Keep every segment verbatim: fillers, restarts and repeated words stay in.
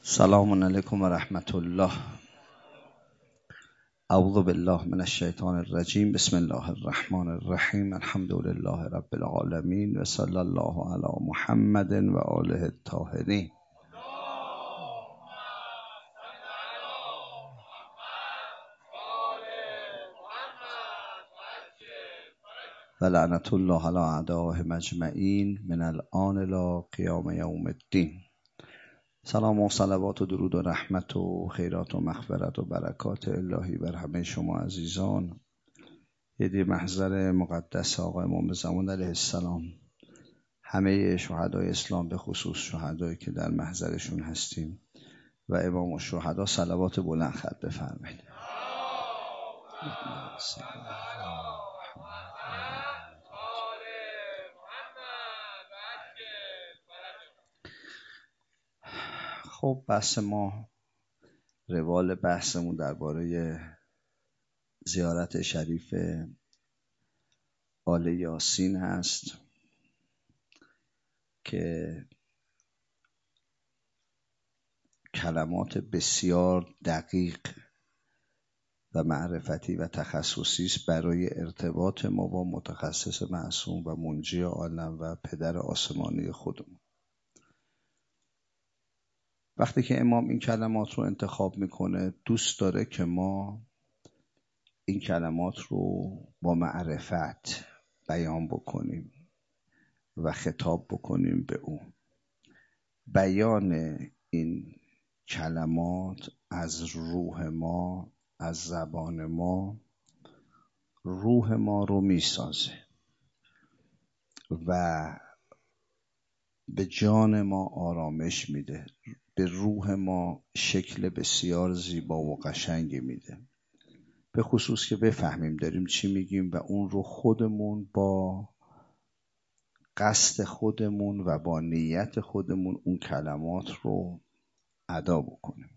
سلام علیکم و رحمت الله. اعوذ بالله من الشیطان الرجیم. بسم الله الرحمن الرحیم. الحمد لله رب العالمین و صلی الله علی محمد و آله الطاهرین. و لعنت الله علی اعدائهم اجمعین من الآن الی قیام یوم الدین. سلام و صلوات و درود و رحمت و خیرات و مغفرت و برکات الهی بر همه شما عزیزان. هدیه محضر مقدس آقای امام زمان علیه السلام، همه شهدای اسلام به خصوص شهدایی که در محضرشون هستیم و امام الشهدا صلوات بلند خط بفرمایید. خب بحث ما، روال بحثمون درباره زیارت شریف آل یاسین هست که کلمات بسیار دقیق و معرفتی و تخصصی است برای ارتباط ما با متخصص معصوم و منجی عالم و پدر آسمانی خودمون. وقتی که امام این کلمات رو انتخاب میکنه، دوست داره که ما این کلمات رو با معرفت بیان بکنیم و خطاب بکنیم به او. بیان این کلمات از روح ما، از زبان ما، روح ما رو میسازه و به جان ما آرامش میده، به روح ما شکل بسیار زیبا و قشنگی میده، به خصوص که بفهمیم داریم چی میگیم و اون رو خودمون با قصد خودمون و با نیت خودمون اون کلمات رو ادا بکنیم.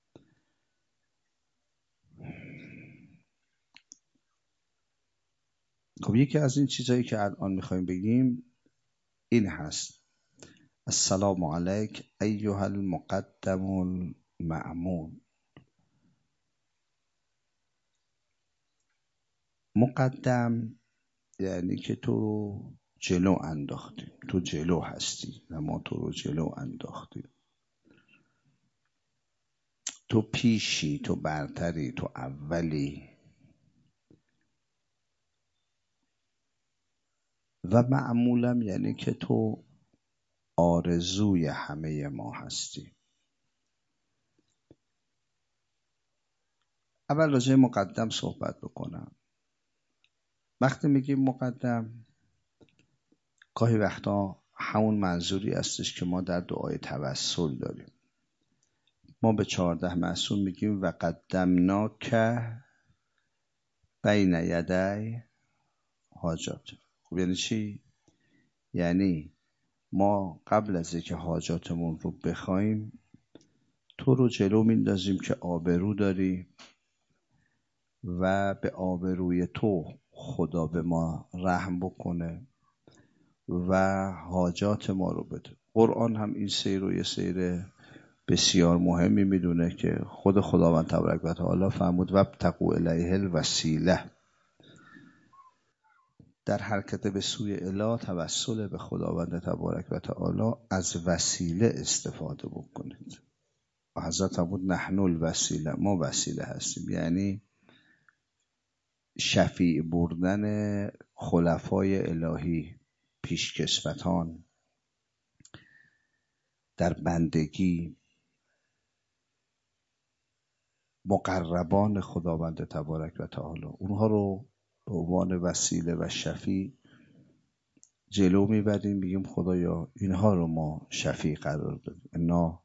خب یکی از این چیزایی که الان میخوایم بگیم این هست: السلام علیک ایها المقدم المأمون. مقدم یعنی که تو رو جلو انداختیم، تو جلو هستی و ما تو رو جلو انداختیم، تو پیشی، تو برتری، تو اولی. و معمولم یعنی که تو آرزوی همه ما هستی. اول راجع مقدم صحبت بکنم. وقتی میگیم مقدم، گاهی وقتا همون منظوری هستش که ما در دعای توسل داریم. ما به چهارده معصوم میگیم و قدمناک بین یدی حاجات. خب یعنی چی؟ یعنی ما قبل از اینکه حاجاتمون رو بخوایم تو رو جلو میندازیم که آبرو داری و به آبروی تو خدا به ما رحم بکنه و حاجات ما رو بده. قرآن هم این سیر رو یه سیر بسیار مهمی میدونه که خود خداوند تبارک و تعالی فرمود و ابتغوا الیه الوسیله. در حرکت به سوی اله توسل به خداوند تبارک و تعالی از وسیله استفاده بکنید. و حضرت فرمود نحن الوسیله، ما وسیله هستیم، یعنی شفیع بردن خلفای الهی، پیشکسوتان در بندگی، مقربان خداوند تبارک و تعالی، اونها رو به عنوان وسیله و شفیع جلو میبریم، میگیم خدایا اینها رو ما شفیع قرار بدیم. انا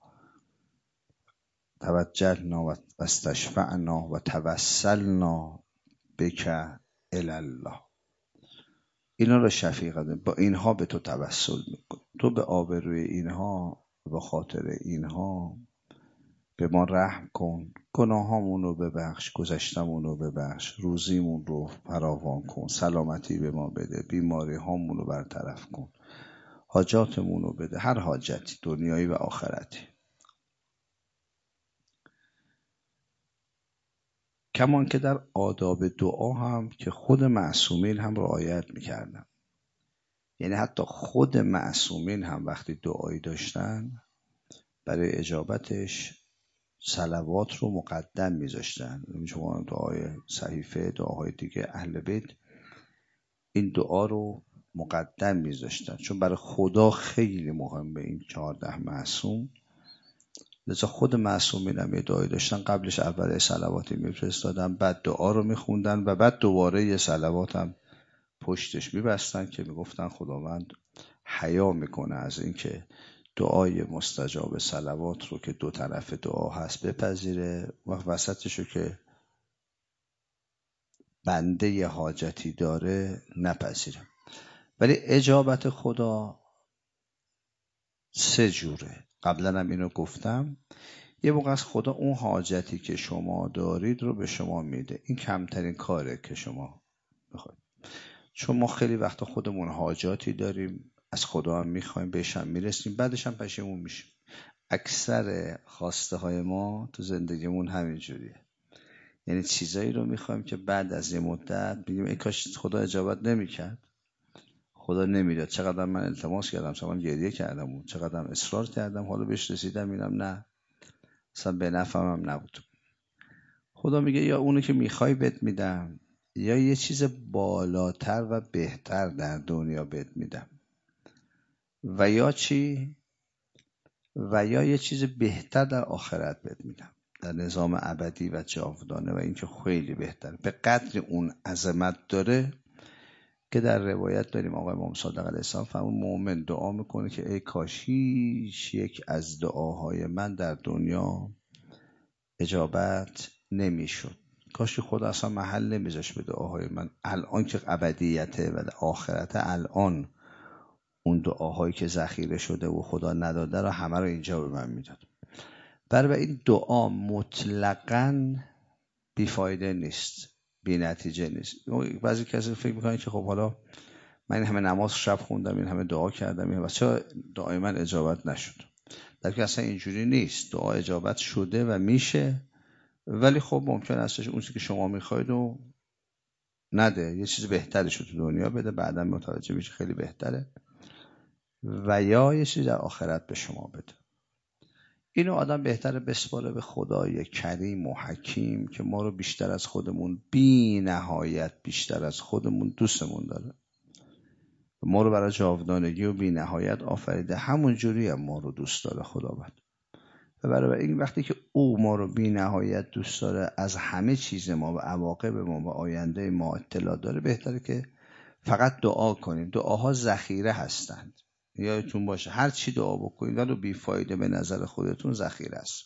توجهنا و استشفعنا و توسلنا بک الی الله. اینا رو شفیع قرار بدیم، با اینها به تو توسل میکنیم، تو به آبروی اینها، به خاطر اینها به ما رحم کن، گناهامون رو ببخش، گذشتمون رو ببخش، روزیمون رو فراوان کن، سلامتی به ما بده، بیماری هامون رو برطرف کن، حاجاتمون رو بده، هر حاجتی دنیایی و آخرتی. کمان که در آداب دعا هم که خود معصومین هم رعایت میکردن. یعنی حتی خود معصومین هم وقتی دعایی داشتن برای اجابتش صلوات رو مقدم میذاشتن. شما دعای صحیفه، دعاهای دیگه اهل بیت این دعا رو مقدم میذاشتن، چون برای خدا خیلی مهمه این چهارده معصوم. لذا خود معصومین هم یه دعایی داشتن، قبلش اول صلواتی میفرستادن، بعد دعا رو میخوندن و بعد دوباره یه صلوات هم پشتش میبستن که میگفتن خداوند حیا میکنه از اینکه دعای مستجاب صلوات رو که دو طرف دعا هست بپذیره و وسطش رو که بنده ی حاجتی داره نپذیره. ولی اجابت خدا سه جوره. قبلا هم اینو گفتم. یه موقع از خدا اون حاجتی که شما دارید رو به شما میده. این کمترین کاره که شما بخواید، چون ما خیلی وقتا خودمون حاجاتی داریم، از خدا هم میخوایم، بهش هم میرسیم، بعدش هم پشیمون میشیم. اکثر خواسته های ما تو زندگیمون همین جوریه. یعنی چیزایی رو میخوایم که بعد از یه مدت بگیم ای کاش خدا اجابت نمیکرد، خدا نمیداد، چقدر من التماس کردم، چقدر من گریه کردم، چقدر اصرار کردم، حالا بهش رسیدم اینم نه، اصلا به نفعم نبود. خدا میگه یا اونو که میخوای بهت میدم، یا یه چیز بالاتر و بهتر در دنیا بهت میدم، و یا چی؟ و یا یه چیز بهتر در آخرت بهت میدم، در نظام ابدی و جاودانه، و این که خیلی بهتره، به قدر اون عظمت داره که در روایت داریم آقای امام صادق علیه السلام فرمود مؤمن دعا میکنه که ای کاش هیچ یک از دعاهای من در دنیا اجابت نمیشد، کاش که خدا اصلا محل نمیذاشت به دعاهای من، الان که ابدیته و آخرت، الان اون دعاهایی که ذخیره شده و خدا نداده رو همه رو اینجا به من میداد. برای این دعا مطلقاً بیفایده نیست، بی نتیجه نیست. بعضی کسی فکر میکنن که خب حالا من این همه نماز شب خوندم، این همه دعا کردم، این چرا دعای من اجابت نشد؟ در که اصلا اینجوری نیست. دعا اجابت شده و میشه، ولی خب ممکن استش اون چیزی که شما میخواید رو نده، یه چیز بهتری شد تو دنیا بده، بعدا متوجه میشه خیلی بهتره، و یا یه چیزی در آخرت به شما بده. اینو آدم بهتره بسپاره به خدای کریم و حکیم که ما رو بیشتر از خودمون، بی نهایت بیشتر از خودمون دوستمون داره، ما رو برای جاودانگی و بی نهایت آفریده، همون جوری هم ما رو دوست داره خداوند. و برای این وقتی که او ما رو بی نهایت دوست داره، از همه چیز ما و عواقب ما و آینده ما اطلاع داره، بهتره که فقط دعا کنیم. دعاها ذخیره هستند، یادتون باشه هر چی دعا بکنید ولی بی فایده به نظر خودتون ذخیره است.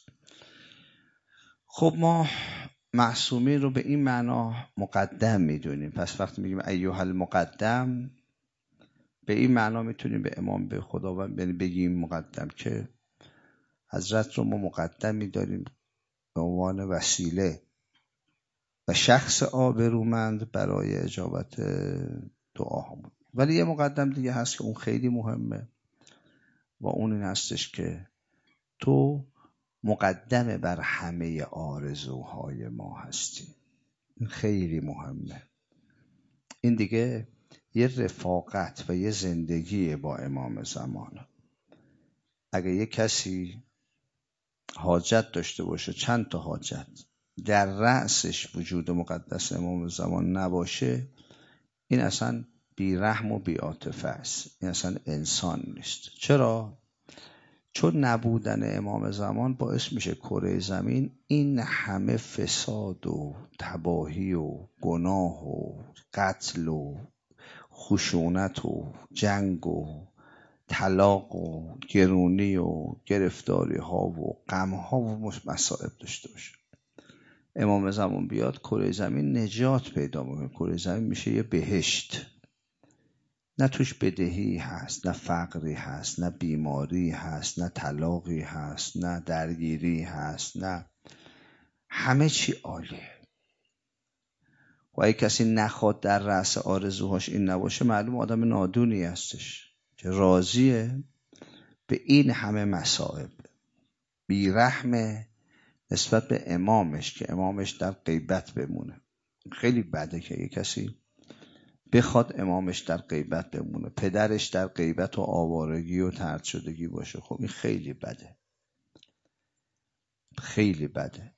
خب ما معصومین رو به این معنا مقدم میدونیم. پس وقتی میگیم ایها المقدم، به این معنا میتونیم به امام، به خداوند بگیم مقدم، که حضرت رو ما مقدم میداریم به عنوان وسیله و شخص آبرومند برای اجابت دعاهامون. ولی یه مقدم دیگه هست که اون خیلی مهمه، و اون این هستش که تو مقدم بر همه آرزوهای ما هستی. این خیلی مهمه. این دیگه یه رفاقت و یه زندگی با امام زمان. اگه یه کسی حاجت داشته باشه، چند تا حاجت، در رأسش وجود مقدس امام زمان نباشه، این اصلا بی رحم و بی عاطفه است، این اصلا انسان نیست. چرا؟ چون نبودن امام زمان باعث میشه کره زمین این همه فساد و تباهی و گناه و قتل و خشونت و جنگ و طلاق و گرونی و گرفتاری ها و غم ها و مصائب داشته باشه. امام زمان بیاد، کره زمین نجات پیدا میکنه، کره زمین میشه یه بهشت. نه توش بدهی هست، نه فقری هست، نه بیماری هست، نه طلاقی هست، نه درگیری هست، نه، همه چی عالیه. و اگه کسی نخواد در رأس آرزوهاش این نباشه، معلوم آدم نادونی هستش که راضیه به این همه مصائب، بیرحمه، نسبت به امامش که امامش در غیبت بمونه. خیلی بده که یه کسی بخواد امامش در غیبت بمونه، پدرش در غیبت و آوارگی و طرد شدگی باشه. خب این خیلی بده، خیلی بده.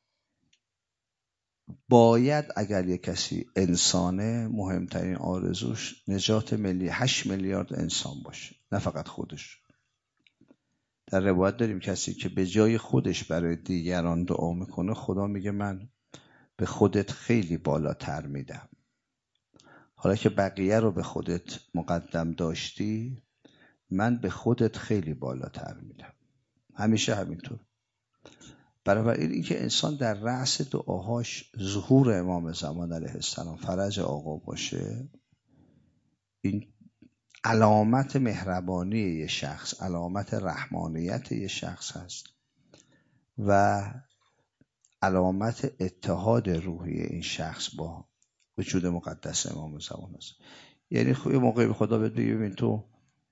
باید اگر یه کسی انسانه، مهمترین آرزوش نجات ملی هشت میلیارد انسان باشه، نه فقط خودش. در روایت داریم کسی که به جای خودش برای دیگران دعا میکنه، خدا میگه من به خودت خیلی بالاتر میدم. حالا که بقیه رو به خودت مقدم داشتی، من به خودت خیلی بالاتر میدم. همیشه همینطور. برای این که انسان در رأس دعاهاش ظهور امام زمان علیه السلام، فرج آقا باشه، این علامت مهربانی یه شخص، علامت رحمانیت یه شخص هست و علامت اتحاد روحی این شخص با وجود مقدس امام زمان هست. یعنی خب یه موقعی به خدا بهت بگی ببین تو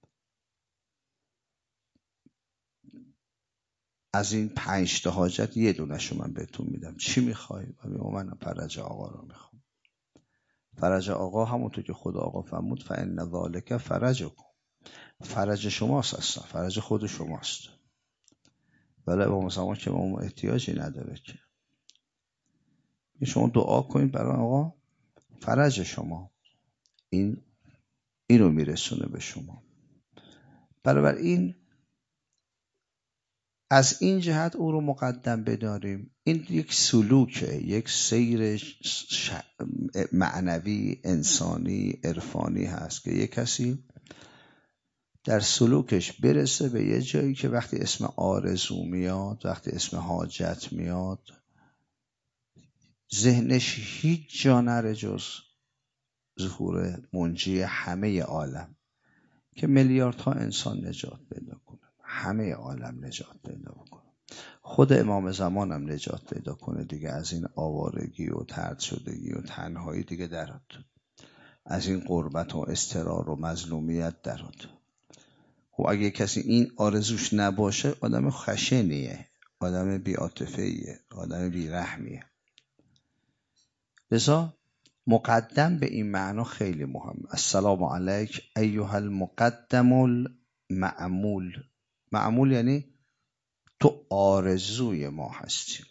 از این پنج تا حاجت یه دونه‌شو من بهتون میدم، چی میخوای؟ من فرج آقا رو میخوام. فرج آقا همونطور که خدا آقا فرمود فإن ذلک فرجکم، فرج شماست، اصلا فرج خود شماست. ولی امام زمان که ما احتیاجی نداره که شما دعا کنید برای آقا، فرج شما این اینو میرسونه به شما. برای این از این جهت او رو مقدم بداریم. این یک سلوکه، یک سیر ش... معنوی، انسانی، عرفانی هست که یک کسی در سلوکش برسه به یه جایی که وقتی اسم آرزو میاد، وقتی اسم حاجت میاد، ذهنش هیچ جا نره جز ظهور منجی همه عالم که میلیاردها انسان نجات پیدا کنه، همه عالم نجات پیدا کنه، خود امام زمان هم نجات پیدا کنه دیگه، از این آوارگی و طرد شدگی و تنهایی دیگه درات، از این غربت و اضطرار و مظلومیت درات. خب اگه کسی این آرزوش نباشه، آدم خشنیه، آدم بی‌عاطفه‌ایه، آدم بی‌رحمیه. لذا مقدم به این معنا خیلی مهم. السلام علیک ایها المقدم المعمول. معمول یعنی تو آرزوی ما هستی.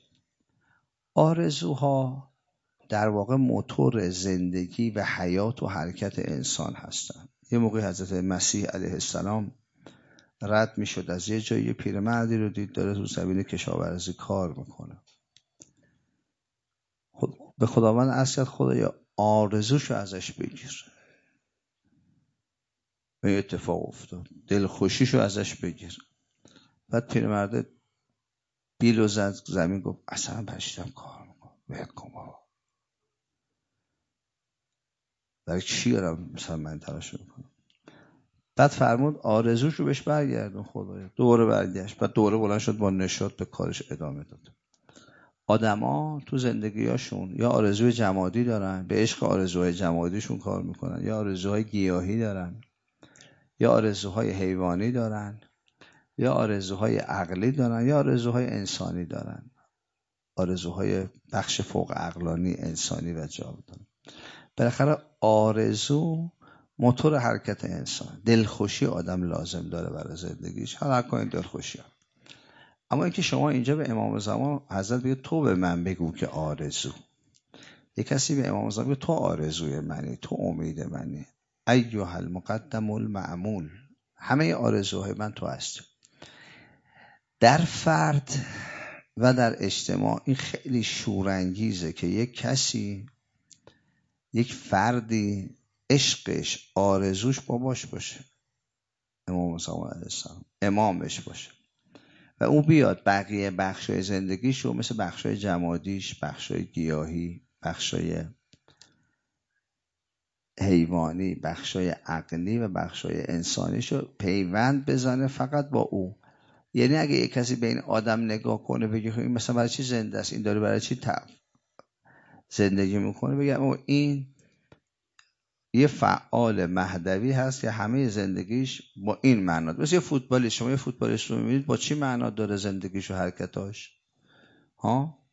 آرزوها در واقع موتور زندگی و حیات و حرکت انسان هستند. یه موقع حضرت مسیح علیه السلام رد می شد از یه جایی، پیرمردی رو دید داره تو زمین کشاورزی کار میکنه. خود به خداوند عرض کرد خدایا آرزوشو ازش بگیر. این اتفاق افتاد، دلخوشیشو ازش بگیر. بعد پیرمرد بیل و زد زمین، گفت اصلا پشتم کار میکنم، باید کن بابا، برای چی دارم مثلا من تلاش میکنم. بعد فرمود آرزوشو بهش برگردون خدایا. دوره برگشت، بعد دوره بلند شد با نشاط به کارش ادامه داد. آدما تو زندگیاشون یا آرزوی جمادی دارن، به عشق آرزوهای جمادیشون کار میکنن، یا آرزوهای گیاهی دارن، یا آرزوهای حیوانی دارن، یا آرزوهای عقلی دارن، یا آرزوهای انسانی دارن، آرزوهای بخش فوق عقلانی انسانی و جاودانه. بالاخره آرزو موتور حرکت انسان. دلخوشی آدم لازم داره برای زندگیش، حالا کنید دلخوشی ها. اما اینکه شما اینجا به امام زمان حضرت بگه تو به من بگو که آرزو، یک کسی به امام زمان بگه تو آرزوی منی، تو امید منی، ایها المقدم المعمول، همه آرزوهای من تو هستی. در فرد و در اجتماع این خیلی شورانگیزه که یک کسی، یک فردی عشقش، آرزوش باباش باشه، امام زمان علیه السلام امامش باشه، و اون بیاد بقیه بخشای زندگیشو مثل بخشای جمادیش، بخشای گیاهی، بخشای حیوانی، بخشای عقلی و بخشای انسانیشو پیوند بزنه فقط با او. یعنی اگه یک کسی به این آدم نگاه کنه بگه این مثلا برای چی زنده است، این داره برای چی تعب زندگی میکنه، بگه این یه فعال مهدوی هست که همه زندگیش با این معنا. مثل یه فوتبالیست، شما یه فوتبالیست رو میبینید با چی معنا داره زندگیش و حرکتاش؟ ها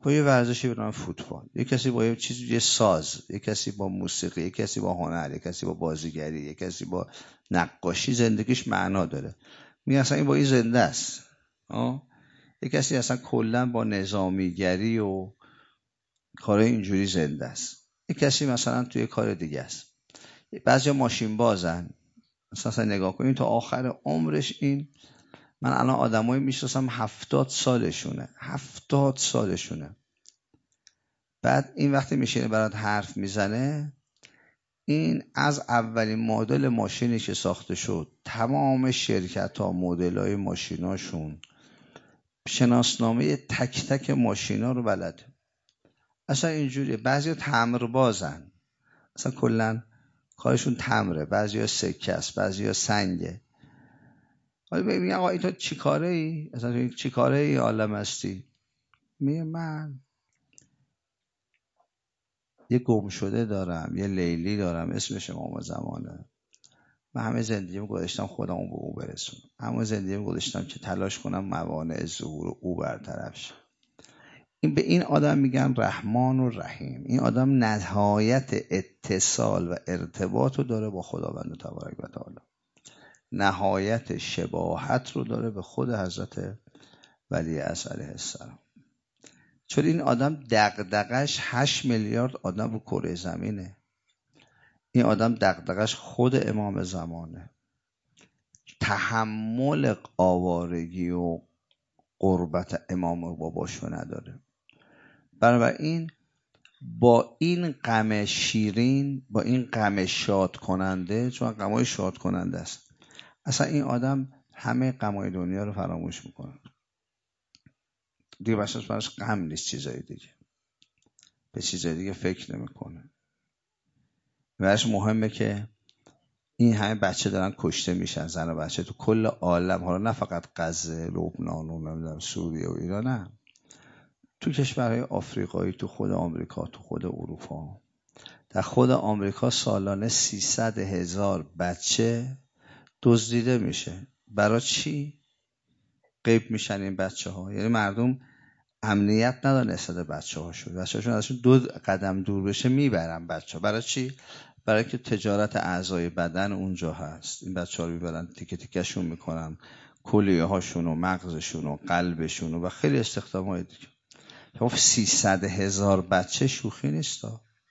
با یه ورزشی به نام فوتبال، یک کسی با یه چیز، یه ساز، یک کسی با موسیقی، یک کسی با هنر، یک کسی با بازیگری، یک کسی با نقاشی زندگیش معنا داره. میگه اصلا این با این زنده است. آه؟ یک کسی اصلا کلا با نظامیگری و کارهای اینجوری زنده است. یک کسی مثلا توی کار دیگه است. بعضی ماشین بازن، مثلا نگاه کنید تا آخر عمرش این، من الان آدمایی میشناسم هفتاد سالشونه، هفتاد سالشونه. بعد این وقتی میشینه برات حرف میزنه، این از اولین مدل ماشینی که ساخته شد، تمام شرکت ها مدل های ماشیناشون، شناسنامه تک تک ماشینا رو بلده. اصلا اینجوریه. بعضی تمر بازن، اصلا کلا کارشون تمره، بعضی ها سکه است، بعضی ها سنگه. حالا میگه آقا این تو چی کاره ای؟ اصلا چی کاره ای عالم هستی؟ میگه من یه گم شده دارم، یه لیلی دارم اسمش امام زمانه. من همه زندگیم گذاشتم خودم به او برسونم، همه زندگیم گذاشتم که تلاش کنم موانع ظهور او برطرف شه. این به این آدم میگن رحمان و رحیم. این آدم نهایت اتصال و ارتباط رو داره با خداوند تبارک و تعالی، نهایت شباهت رو داره به خود حضرت ولی اصل علیه السلام. چون این آدم دغدغش هشت میلیارد آدم رو کره زمینه. این آدم دغدغش خود امام زمانه. تحمل آوارگی و قربت امام باباشو نداره. بنابراین با این غم شیرین، با این غم شاد کننده، چون غمای شاد کننده است، اصلا این آدم همه غمای دنیا رو فراموش میکنه دیگه. بساس براش غم نیست، چیزای دیگه، به چیزای دیگه فکر نمیکنه. براش مهمه که این همه بچه دارن کشته میشن، زن و بچه تو کل عالم، حالا نه فقط غزه، لبنان و نمیدونم سوریه و ایران، نه، تو کشورهای آفریقایی، تو خود آمریکا، تو خود اروپا. در خود آمریکا سالانه سیصد هزار بچه دزدیده میشه. برای چی؟ غیب میشن این بچه ها. یعنی مردم امنیت ندارن نسبت بچه هاشون، بچه هاشون ازشون دو قدم دور بشه میبرن بچه ها. برای چی؟ برای که تجارت اعضای بدن اونجا هست. این بچه ها رو میبرن تیکه تیکشون میکنن، کلیه هاشون و مغزشون و قلبشون و خیلی استخدام های دیگه. خب سیصد هزار بچه شوخی نیست.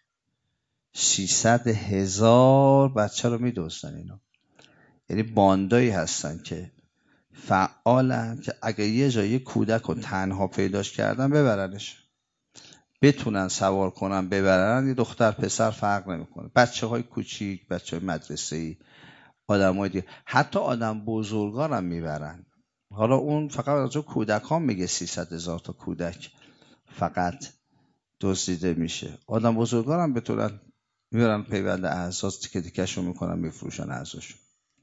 سیصد هزار بچه رو میدوزن اینا. یعنی باندایی هستن که فعالن که اگه یه جایی کودک رو تنها پیداش کردن ببرنش، بتونن سوار کنن ببرن. یه دختر پسر فرق نمیکنه، بچه های کوچیک، بچه های مدرسه‌ای، آدم های دیگه، حتی آدم بزرگان هم میبرن. حالا اون فقط راجع کودکان میگه سیصد هزار تا کودک فقط دزدیده میشه. آدم بزرگان هم بتونن میبرن پیوند اعضا، تیکه تیکه‌شون میکنن میفروشن اعضاشون.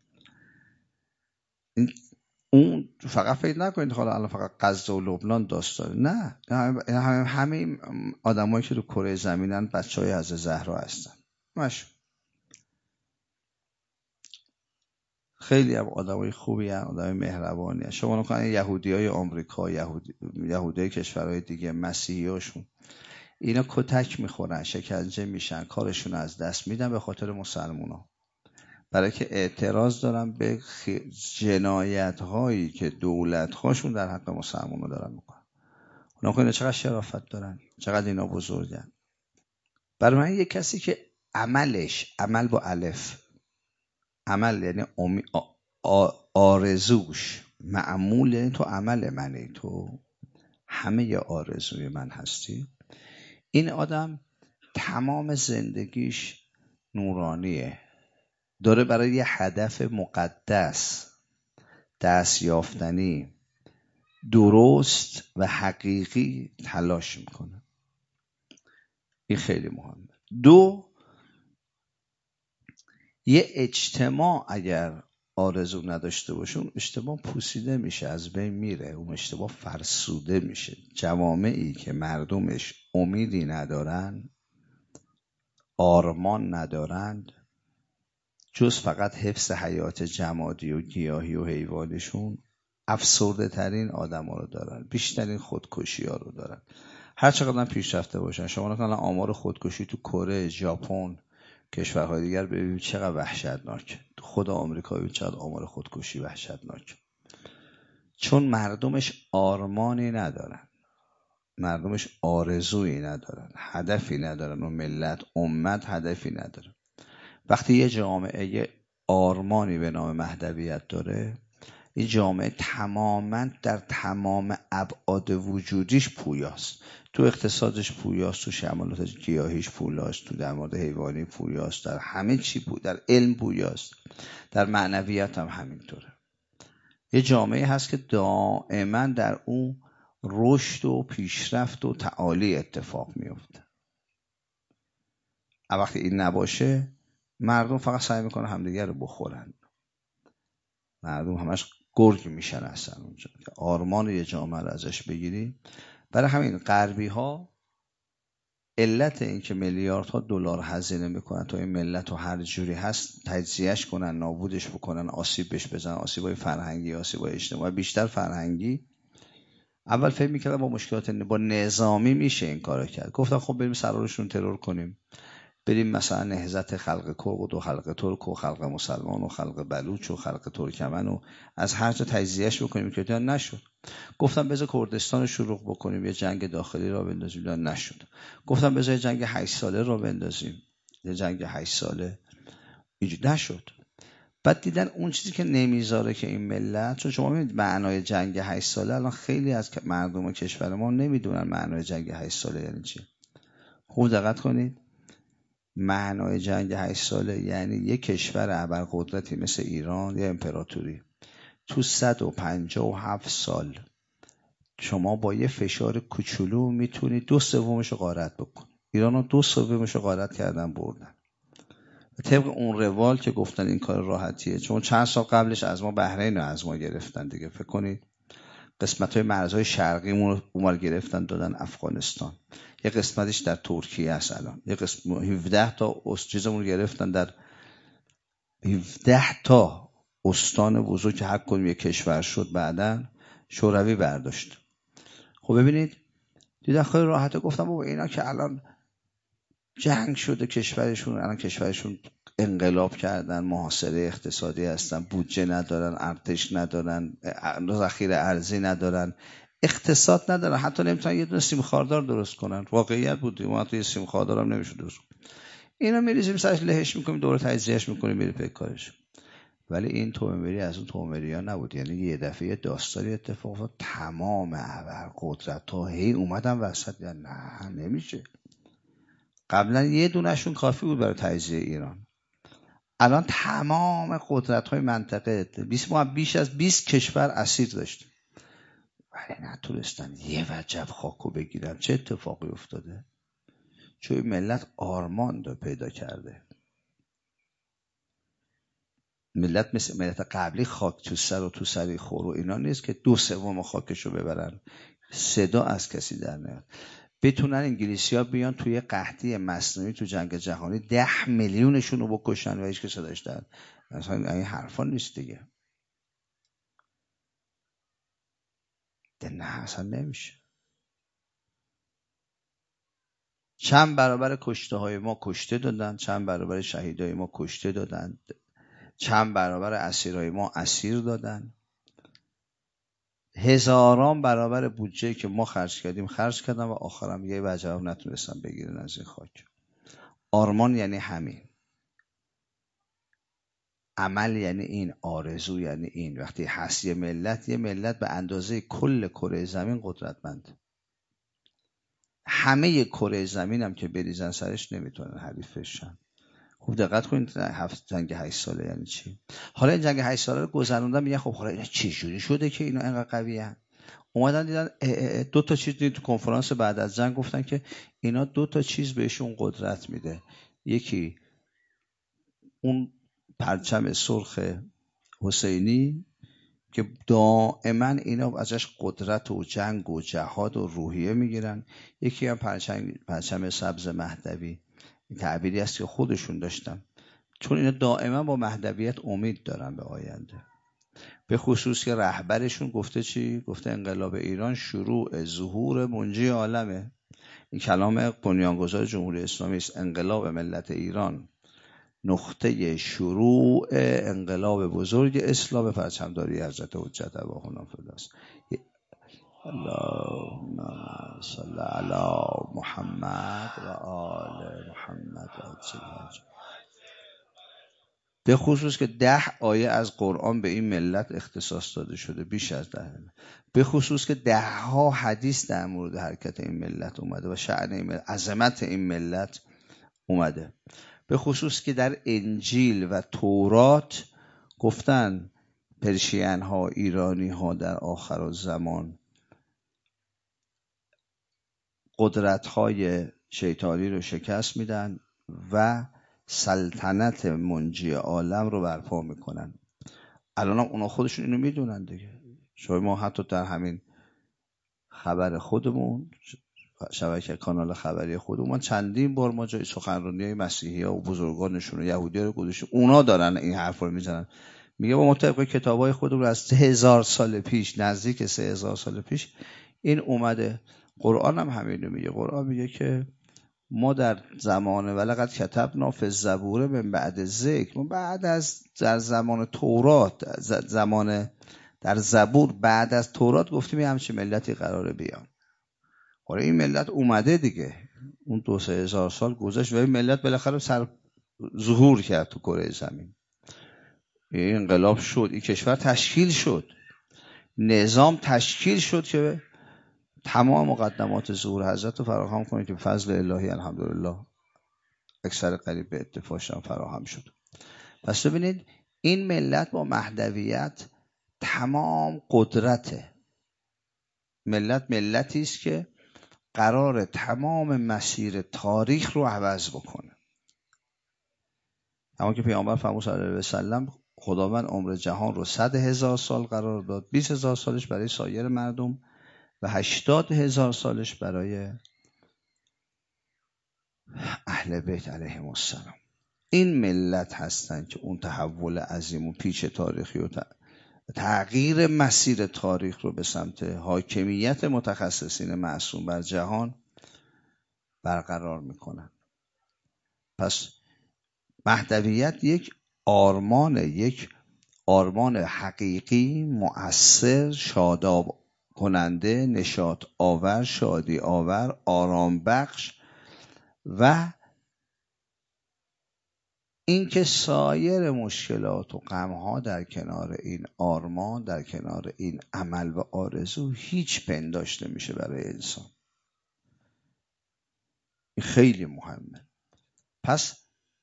این اون فقط فکر نکنید حالا الان فقط غزه و لبنان داستانه، نه، همه همه آدمایی که رو کره زمینن بچهای از زهرا هستن. ماشو خیلی هم آدمای خوبی هستن، آدمای مهربانی هستن. شما نکنید یهودیای آمریکا، یهودی یهودیای کشورهای دیگه، مسیحیاشون، اینا کتک میخورن، شکنجه میشن، کارشون از دست میدن به خاطر مسلمونا، برای که اعتراض دارن به جنایت هایی که دولت هاشون در حق مسلمان‌ها دارن میکنن. اونا کنه چقدر شرافت دارن، چقدر اینا بزرگن. برای من یک کسی که عملش، عمل با الف، عمل یعنی آرزوش معمول، یعنی تو عمل منی، تو همه ی آرزوی من هستی. این آدم تمام زندگیش نورانیه، داره برای یه هدف مقدس، دست یافتنی، درست و حقیقی تلاش میکنه. این خیلی مهمه. دو، یه اجتماع اگر آرزو نداشته باشه، اون اجتماع پوسیده میشه، از بین میره، اون اجتماع فرسوده میشه. جوامعی که مردمش امیدی ندارن، آرمان ندارند، جز فقط حفظ حیات جمادی و گیاهی و حیوانشون، افسرده ترین آدم ها رو دارن، بیشترین خودکشی ها رو دارن. هر چقدر پیشرفته باشن. شما الان آمار خودکشی تو کره، ژاپن، کشورهای دیگر ببینید چقدر وحشتناک. تو خود آمریکا ببینید چقدر آمار خودکشی وحشتناک. چون مردمش آرمانی ندارن، مردمش آرزویی ندارن، هدفی ندارن و ملت امت هدفی ندارن. وقتی یه جامعه یه آرمانی به نام مهدویت داره، این جامعه تماما در تمام ابعاد وجودیش پویاست. تو اقتصادش پویاست، تو شمالات گیاهیش پویاست، تو در مورد حیوانی پویاست، در همه چی پویاست، در علم پویاست، در معنویت هم همینطوره. یه جامعه هست که دائما در اون رشد و پیشرفت و تعالی اتفاق میفته. وقتی این نباشه مردم فقط سعی میکنه همدیگر رو بخورن. مردم همش گرگ میشن اصلا اونجا که آرمان یه جامعه رو ازش بگیری. برای همین غربی ها علت این که میلیاردها دلار هزینه میکنن تا این ملت رو هر جوری هست تجزیهش کنن، نابودش بکنن، آسیب بهش بزنن، آسیبای فرهنگی، آسیبای اجتماعی، بیشتر فرهنگی. اول فکر میکردن با مشکلات با نظامی میشه این کارو کرد. گفتن خب بریم سرارشون ترور کنیم، بریم مثلا نهضت خلق کرد و خلق ترک و خلق مسلمان و خلق بلوچ و خلق ترکمن و از هر جا تجزیهش بکنیم که نشد. گفتم بذار کردستان رو شروع بکنیم، یه جنگ داخلی را بندازیم، نشد. گفتم بذار یه جنگ هشت ساله را بندازیم، یه جنگ هشت ساله، اینجوری نشد. بعد دیدن اون چیزی که نمیذاره که این ملت، چون شما میبینید معنای جنگ هشت ساله الان خیلی از مردم کشور ما نمیدونن معنای جنگ هشت ساله یعنی چی. خوب دقت کنید، معنای جنگ هشت ساله یعنی یک کشور ابرقدرتی مثل ایران، یا امپراتوری، تو صد و پنجاه و هفت سال شما با یه فشار کوچولو میتونید دو سومش رو غارت بکنید. ایران رو دو سومش رو غارت کردن بردن. طبق اون روال که گفتن این کار راحتیه، چون چند سال قبلش از ما بحرین رو از ما گرفتن دیگه. فکر کنید قسمت‌های مرزهای شرقیمون رو گرفتن دادن افغانستان. یه قسمتش در ترکیه است الان. یه قسم هفده تا چیزمون رو گرفتن در هفده تا استان بزرگ که هر کدوم یک کشور شد بعداً شوروی برداشت. خب ببینید دیدن خیلی راحته. گفتم بابا اینا که الان جنگ شده کشورشون، الان کشورشون انقلاب کردن، محاصره اقتصادی هستن، بودجه ندارن، ارتش ندارن، ذخیره ارزی ندارن، اقتصاد ندارن، حتی نمیتونن یه دونه سیم خاردار درست کنن. واقعیت بود، ما تو یه سیم خاردار هم نمیشه درست کنن. اینا میریزیم سرش لهش میکنیم، دوره تجزیهش میکنیم، میره پی کارش. ولی این تومری از اون تومری ها نبود. یعنی یه دفعه داستانی اتفاق افتاد، تمام ابرقدرت ها هی اومدن وسط. یا نه نمیشه. قبلا یه دونهشون کافی بود برای تجزیه ایران. الان تمام قدرت های منطقه بیست ما بیش از بیست کشور اسیر داشتیم، ولی نتونستن یه وجب خاکو بگیرن. چه اتفاقی افتاده؟ چون ملت آرمان رو پیدا کرده. ملت مثل ملت قبلی خاک تو سر و تو سری خور و اینا نیست که دو سوم خاکشو ببرن، صدا از کسی در نیاد. بتونن انگلیسی ها بیان توی قحطی مصنوعی تو جنگ جهانی ده میلیونشون رو بکشن و هیچ که صداش در اصلا این حرفا نیست دیگه. ده نه اصلا نمیشه. چند برابر کشته های ما کشته دادن، چند برابر شهیدای ما کشته دادن، چند برابر اسیرای ما اسیر دادن، هزاران برابر بودجه که ما خرج کردیم خرج کردن و آخرام یه وجب نتونستن بگیرن از این خاک. آرمان یعنی همین، عمل یعنی این، آرزو یعنی این. وقتی هست یه ملت، یه ملت به اندازه کل کره زمین قدرتمند، همه کره زمین هم که بریزن سرش نمیتونن حریفش شن. خوب دقت کنید هفت جنگ هشت ساله یعنی چی. حالا این جنگ هشت ساله رو گذروندن، میگن خب حالا اینا چه جوری شده که اینا اینقدر قویه؟ اومدن دیدن دو تا چیز تو کنفرانس بعد از جنگ گفتن که اینا دو تا چیز بهشون قدرت میده. یکی اون پرچم سرخ حسینی که دائما اینا ازش قدرت و جنگ و جهاد و روحیه میگیرن. یکی هم پرچم پرچم سبز مهدوی. این تعبیری است که خودشون داشتن، چون اینا دائما با مهدویت امید دارن به آینده. به خصوص که رهبرشون گفته چی؟ گفته انقلاب ایران شروع ظهور منجی عالمه. این کلام بنیانگذار جمهوری اسلامی است. انقلاب ملت ایران نقطه شروع انقلاب بزرگ اسلام پرچمداری حضرت حجت اباهنافذ است. اللهم صل علی محمد و آل محمد عجل. به خصوص که ده آیه از قرآن به این ملت اختصاص داده شده، بیش از ده. به خصوص که ده ها حدیث در مورد حرکت این ملت اومده و شأن این ملت، عظمت این ملت اومده. به خصوص که در انجیل و تورات گفتن پرشین ها، ایرانی ها در آخر زمان قدرت های شیطانی رو شکست میدن و سلطنت منجی عالم رو برپا میکنن. الان هم اونا خودشون اینو میدونن دیگه. شما ما حتی در همین خبر خودمون، شبکه کانال خبری خودمون، چندین بار ما جای سخنرانی های مسیحی ها و بزرگانشون و یهودی ها رو گذاشتیم، اونا دارن این حرف رو میزنن. میگه با مطابق کتاب های خودمون از سه هزار سال پیش، نزدیک سه هزار سال پیش این اومده. قرآن هم همینو میگه. قرآن میگه که ما در زمان ولقد کتبنا فی الزبور من بعد ذکر، ما بعد از در زمان تورات، زمان در زبور بعد از تورات گفتیم یه همچین ملتی قراره بیان. حالا این ملت اومده دیگه، اون دو سه هزار سال گذشت و این ملت بالاخره سر ظهور کرد تو کره زمین. این انقلاب شد، این کشور تشکیل شد، نظام تشکیل شد که تمام مقدمات ظهور حضرت رو فراهم کنه که فضل الهی الحمدلله اکثر قریب به اتفاقش هم فراهم شد. پس ببینید این ملت با مهدویت تمام قدرته. ملت ملتی است که قرار تمام مسیر تاریخ رو عوض بکنه. اما که پیامبر فرمود صلی الله علیه و سلم خداوند عمر جهان رو صد هزار سال قرار داد، بیست هزار سالش برای سایر مردم و هشتاد هزار سالش برای اهل بیت علیهم السلام. این ملت هستن که اون تحول عظیم و پیچ تاریخی و تغییر مسیر تاریخ رو به سمت حاکمیت متخصصین معصوم بر جهان برقرار میکنن. پس مهدویت یک آرمان، یک آرمان حقیقی، مؤثر، شاداب کننده، نشاط آور، شادی آور، آرام بخش و اینکه سایر مشکلات و غم‌ها در کنار این آرمان، در کنار این عمل و آرزو هیچ پنداشته میشه برای انسان. این خیلی مهمه. پس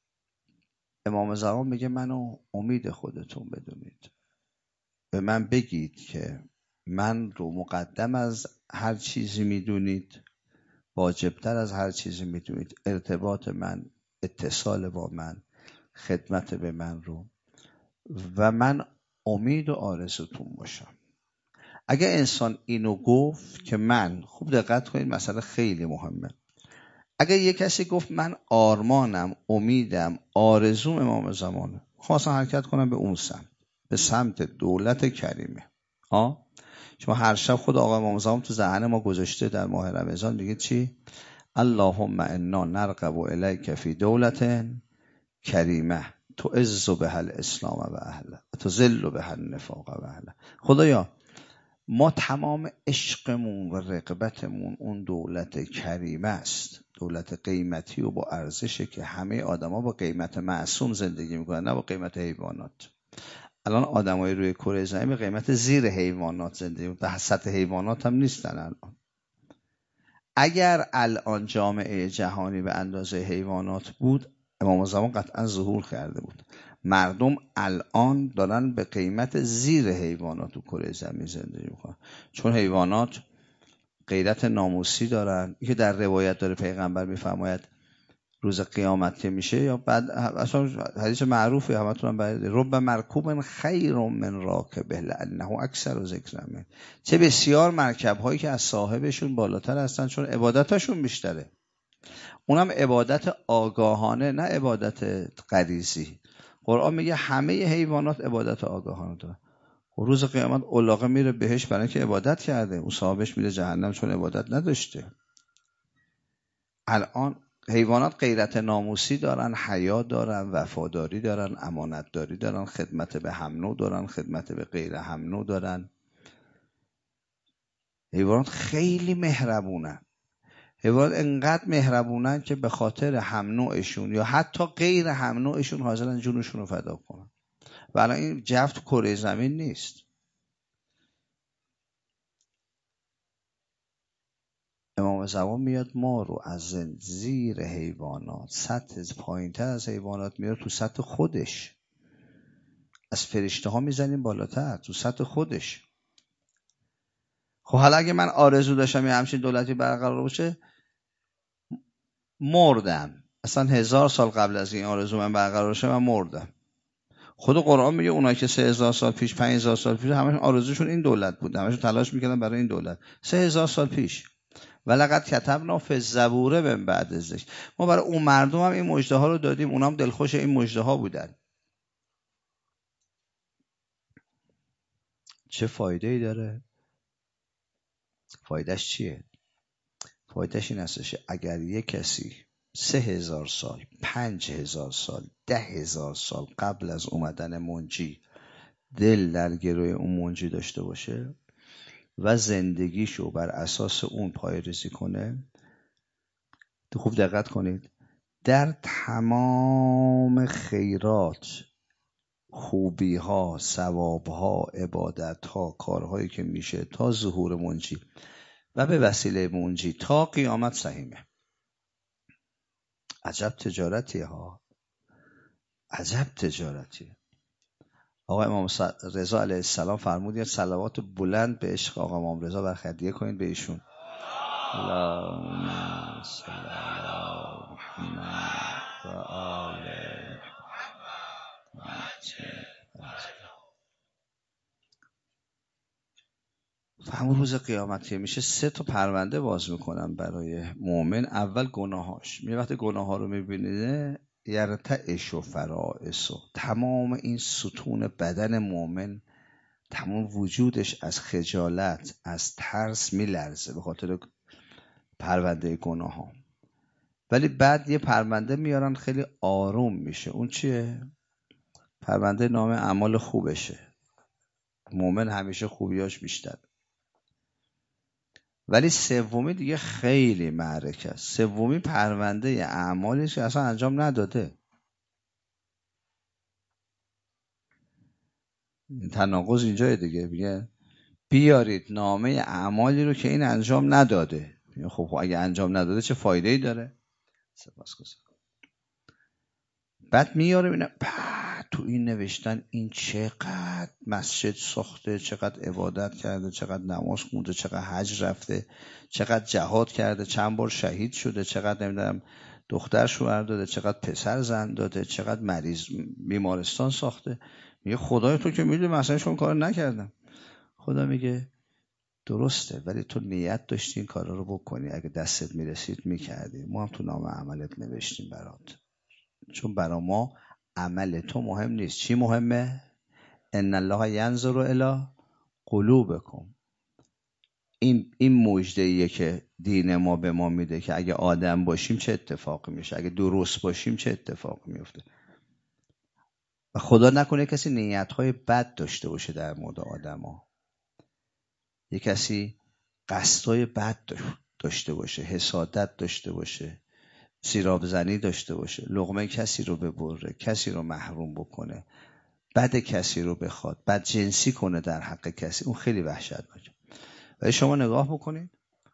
امام زمان میگه منو امید خودتون بدونید، به من بگید که من رو مقدم از هر چیزی میدونید، واجبتر از هر چیزی میدونید، ارتباط من، اتصال با من، خدمت به من رو، و من امید و آرزوتون باشم. اگه انسان اینو گفت که من، خوب دقت کنید مسئله خیلی مهمه، اگه یه کسی گفت من آرمانم، امیدم، آرزوم امام زمانه، خواستم حرکت کنم به اون سمت، به سمت دولت کریمه. ها شما هر شب خود آقا امام زمان تو ذهن ما گذاشته در ماه رمضان میگه چی؟ اللهم انا نرغب الیک فی دولت کریمه تعز بها الاسلام و اهله تذل بها النفاق و اهله. خدایا ما تمام عشقمون و رغبتمون اون دولت کریمه است، دولت قیمتی و با ارزشه که همه آدما با قیمت معصوم زندگی میکنن، نه با قیمت حیوانات. الان آدمای روی کره زمین به قیمت زیر حیوانات زندگی میکنن، به سطح حیوانات هم نیستن الان. اگر الان جامعه جهانی به اندازه حیوانات بود، امام زمان قطعا ظهور کرده بود. مردم الان دارن به قیمت زیر حیوانات تو کره زمین زندگی میکنن، چون حیوانات غیرت ناموسی دارن. که در روایت داره پیغمبر میفرماید روز قیامت که میشه، یا بعد اصلا حدیث معروفه همتون هم برید، رب مرکوب خیر من راکبه لانه اکثر ذکر منه. چه بسیار مرکب هایی که از صاحبشون بالاتر هستن چون عبادتشون بیشتره. اونم عبادت آگاهانه، نه عبادت غریزی. قرآن میگه همه حیوانات عبادت آگاهانه دارن. روز قیامت الاغه میره بهش برای اینکه عبادت کرده، اون صاحبش میره جهنم چون عبادت نداشته. الان حیوانات غیرت ناموسی دارن، حیا دارن، وفاداری دارن، امانتداری دارن، خدمت به هم نوع دارن، خدمت به غیر هم نوع دارن. حیوانات خیلی مهربونن. حیوانات انقدر مهربونن که به خاطر هم نوعشون یا حتی غیر هم نوعشون حاضرن جونشون رو فدا کنن. و الان این جو تو کره زمین نیست. امام زمان میاد ما رو از زیر حیوانات، سطح پایینتر از حیوانات میاد تو سطح خودش. از فرشته ها میزنیم بالاتر تو سطح خودش. خب حالا اگه من آرزو داشتم یه همچین دولتی برقرار باشه، مردم. اصلا هزار سال قبل از این آرزو من برقرار شه من مردم. خود قرآن میگه اونایی که سه هزار سال پیش، پنج هزار سال پیش همشون آرزوشون این دولت بود، همشون تلاش میکردن برای این دولت. سه هزار سال پیش. ولقد کتبنا فی الزبور من بعد الذکر. ما برای اون مردم هم این مژده ها رو دادیم، اونا هم دلخوش این مژده ها بودن. چه فایده ای داره؟ فایدهش چیه؟ فایدهش این هستش اگر یک کسی سه هزار سال، پنج هزار سال، ده هزار سال قبل از اومدن منجی دل در گروی اون منجی داشته باشه و زندگیشو بر اساس اون پایه‌ریزی کنه، تو خوب دقت کنید، در تمام خیرات، خوبی ها، ثواب ها، عبادت ها، کارهایی که میشه تا ظهور منجی و به وسیله منجی تا قیامت سهیمه. عجب تجارتی ها، عجب تجارتی. آقا امام رضا علیه السلام فرمودید صلوات بلند به عشق آقا امام رضا برخدیه کنید به ایشون. اللهم صل علی محمد و آل همون روز قیامت که میشه سه تا پرونده باز میکنن برای مؤمن. اول گناهاش، می وقتی گناه ها رو میبینیده یرتعش و فرائس و تمام این ستون بدن مؤمن، تمام وجودش از خجالت، از ترس میلرزه به خاطر پرونده گناه ها. ولی بعد یه پرونده میارن خیلی آروم میشه. اون چیه؟ پرونده نام اعمال خوبشه. مؤمن همیشه خوبیاش بیشتر. ولی سومی دیگه خیلی معرکه است. سومی پرونده اعمالی که اصلا انجام نداده. تناقض اینجای دیگه. میگه بیارید نامه اعمالی رو که این انجام نداده. خب اگه انجام نداده چه فایده ای داره؟ سپاسگزارم. بعد میاره اینا تو این نوشتن این چقدر مسجد ساخته، چقدر عبادت کرده، چقدر نماز خونده، چقدر حج رفته، چقدر جهاد کرده، چند بار شهید شده، چقدر نمیدونم دختر شوهر داده، چقدر پسر زن داده، چقدر مریض بیمارستان ساخته. میگه خدای تو که میدونی مثلا شون کار نکردم. خدا میگه درسته ولی تو نیت داشتی این کارا رو بکنی، اگه دستت میرسید میکردی. ما هم تو نام عملت نوشتیم برات، چون برا ما عمل تو مهم نیست. چی مهمه؟ ان الله ینظر الی قلوبکم. این این مژده‌ایه که دین ما به ما میده که اگه آدم باشیم چه اتفاقی میشه، اگه درست باشیم چه اتفاقی میفته. و خدا نکنه کسی نیت‌های بد داشته باشه در مورد آدما، یه کسی قصدای بد داشته باشه، حسادت داشته باشه، سیراب زنی داشته باشه، لقمه کسی رو ببره، کسی رو محروم بکنه، بد کسی رو بخواد، بد جنسی کنه در حق کسی، اون خیلی وحشتناکه. ولی شما نگاه بکنید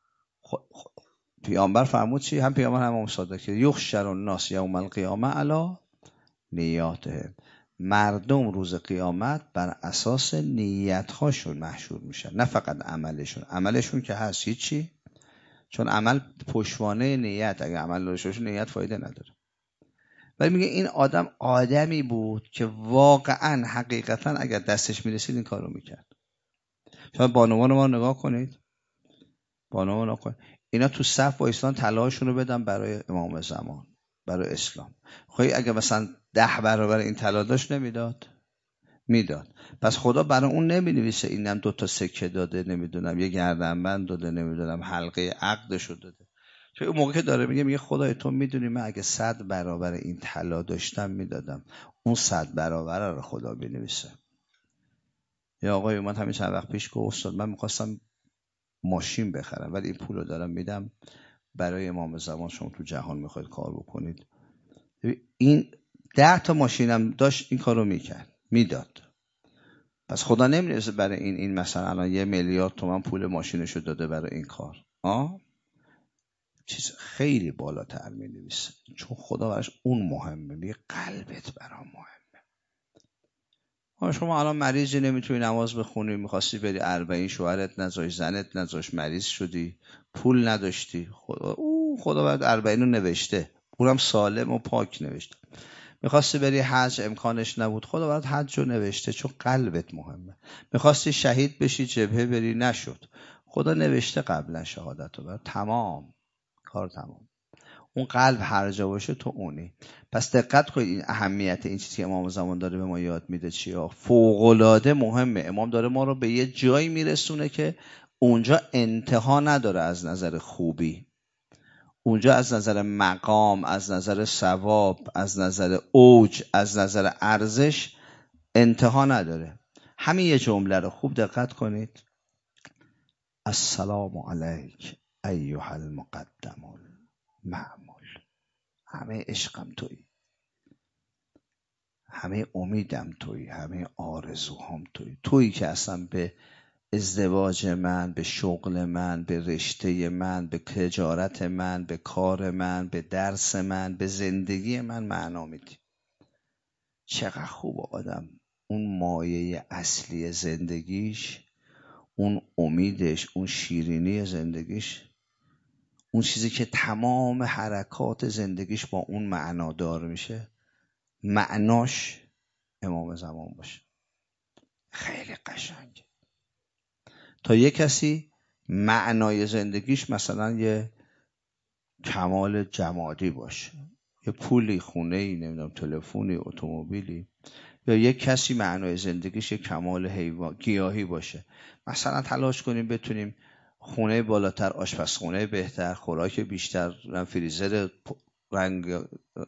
پیامبر فرمود چی؟ هم پیامبر هم امام صادق که یحشر الناس یوم القیامه علی نیاتهم. مردم روز قیامت بر اساس نیت‌هاشون محشور میشن، نه فقط عملشون. عملشون که هست هیچی، چون عمل پشتوانه نیت. اگه عمل داشته نیت فایده نداره. ولی میگه این آدم آدمی بود که واقعا حقیقتا اگر دستش میرسید این کار رو میکرد. شما بانوان ما نگاه کنید، بانوان نگاه کنید، اینا تو صف وایسان طلاهاشون رو بدن برای امام زمان، برای اسلام. خب اگه مثلا ده برابر این طلا داشت نمیداد؟ میداد. پس خدا برای اون نمینویسه اینم دو تا سکه داده، نمیدونم یه گردنبند داده، نمیدونم حلقه عقدشو داده. چون اون موقع که داره میگه میگه خدای تو میدونی من اگه صد برابر این طلا داشتم میدادم، اون صد برابر رو خدا بنویسه. یا آقای اومد همین چند وقت پیش گفت استاد من میخواستم ماشین بخرم ولی این پول رو دارم میدم برای امام زمان، شما تو جهان میخواید کار بکنید. این ده تا ماشینم داشت این کار رو میکرد میداد، پس خدا نمی‌نویسه برای این این مثلا الان یه میلیارد تومان پول ماشینشو داده برای این کار. آه چیز خیلی بالاتر می‌نویسه، چون خدا براش اون مهمه، میگه قلبت برام مهمه. آه شما الان مریضی نمیتونی نماز بخونی، می‌خواستی بری اربعین، شوهرت نذاش، زنت نذاش، مریض شدی، پول نداشتی، خدا او خدا بعد اربعین رو نوشته، اونم سالم و پاک نوشته. میخواستی بری حج امکانش نبود، خدا باید حج رو نوشته چون قلبت مهمه. میخواستی شهید بشی جبهه بری نشد، خدا نوشته قبلا شهادت رو، تمام کار تمام. اون قلب هر جا باشه تو اونی. پس دقت کنید این اهمیت این چیزی که امام زمان داره به ما یاد میده چیه، فوق‌العاده مهمه. امام داره ما رو به یه جایی میرسونه که اونجا انتها نداره، از نظر خوبی اونجا، از نظر مقام، از نظر ثواب، از نظر اوج، از نظر ارزش انتها نداره. همین یه جمله رو خوب دقت کنید. السلام علیک ایها المقدم المعمول. همه عشقم تویی، همه امیدم تویی، همه آرزوهام تویی، تویی که اصلا به ازدواج من، به شغل من، به رشته من، به تجارت من، به کار من، به درس من، به زندگی من معنا میدی. چقدر خوب آدم اون مایه اصلی زندگیش، اون امیدش، اون شیرینی زندگیش، اون چیزی که تمام حرکات زندگیش با اون معنا دار میشه، معناش امام زمان باشه. خیلی قشنگه. تا یه کسی معنای زندگیش مثلا یه کمال جمادی باشه، یه پولی، خونه‌ای، نمیدونم تلفنی، اتومبیلی، یا یک کسی معنای زندگیش یک کمال حیوان گیاهی باشه. مثلا تلاش کنیم بتونیم خونه بالاتر، آشپزخونه بهتر، خوراک بیشتر، فریزر رنگ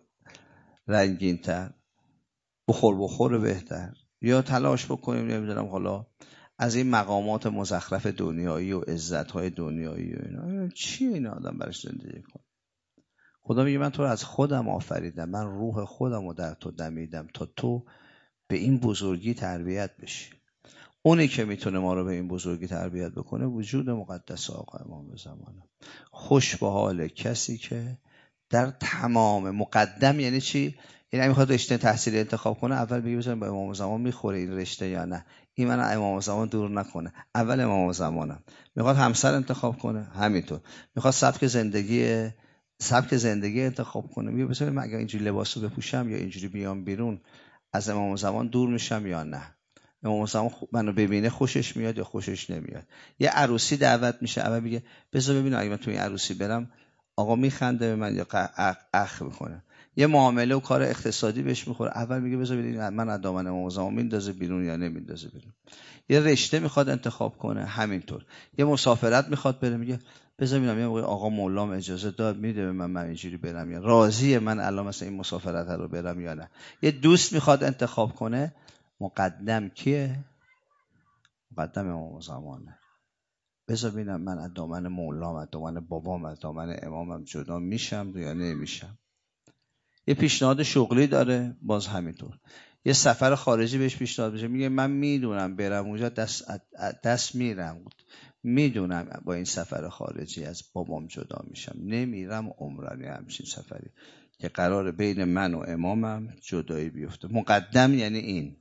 رنگین‌تر، بخور بخور بهتر، یا تلاش بکنیم نمیدونم حالا از این مقامات مزخرف دنیایی و عزت‌های دنیایی و اینا. چیه این آدم برش زندگی کنه؟ خدا میگه من تو رو از خودم آفریدم، من روح خودم رو در تو دمیدم تا تو به این بزرگی تربیت بشی. اونی که میتونه ما رو به این بزرگی تربیت بکنه وجود مقدس آقا امام زمانه. خوش به حال کسی که در تمام مقدم، یعنی چی؟ یعنی میخواد رشته تحصیلی انتخاب کنه، اول بگه بزنم با امام زمان میخوره این رشته یا نه، این منو امام زمان دور نکنه، اول امام زمانم. میخواد همسر انتخاب کنه، همینطور. میخواد سبک زندگی سبک زندگی انتخاب کنه، میگه بزنم اگه اینجوری لباسو بپوشم یا اینجوری بیام بیرون از امام زمان دور میشم یا نه. امام زمان منو ببینه خوشش میاد یا خوشش نمیاد. یه عروسی دعوت میشه، اول میگه بذار ببینم اگه من تو این عروسی برم آقا میخنده به من یا اخ میکنه. یه معامله و کار اقتصادی بهش میخوره، اول میگه بذار ببینم من از دامن امام زمان میندازه بیرون یا نمیندازه بیرون. یه رشته میخواد انتخاب کنه، همینطور. یه مسافرت میخواد بره، میگه بذار ببینم یه موقع آقا مولام اجازه داد میده به من من اینجوری برم یا راضیه من الان مثلا این مسافرت رو برم یا نه. یه دوست میخواد انتخاب کنه، مقدم کیه؟ مقدم امام زمانه. بذار ببینم من از دامن مولام، از دامن بابام، از دامن امامم جدا میشم یا نمیشم. یه پیشنهاد شغلی داره، باز همینطور. یه سفر خارجی بهش پیشنهاد میشه، میگه من میدونم برم اونجا دست دست میرم، میدونم با این سفر خارجی از بابام جدا میشم، نمیرم عمرانی همچین سفری که قرار بین من و امامم جدایی بیفته. مقدم یعنی این.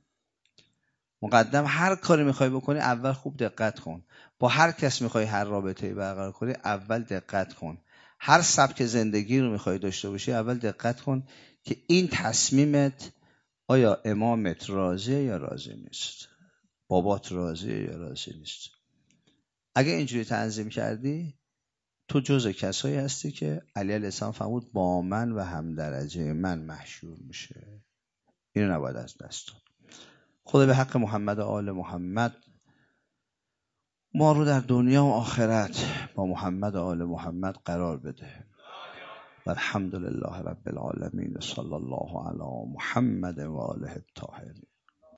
مقدم هر کاری میخوای بکنی اول خوب دقت کن. با هر کس میخوای هر رابطه‌ای برقرار کنی اول دقت کن. هر سبک زندگی رو میخوای داشته باشی اول دقت کن که این تصمیمت آیا امامت راضیه یا راضی نیست، بابات راضیه یا راضی نیست. اگه اینجوری تنظیم کردی تو جزء کسایی هستی که علی علیه السلام فرمود با من و هم درجه من محشور میشه. اینو نباید از دست داد. خدا به حق محمد و آل محمد ما رو در دنیا و آخرت با محمد و آل محمد قرار بده. و الحمد لله رب العالمین. صلی الله علی محمد و آله الطاهرین.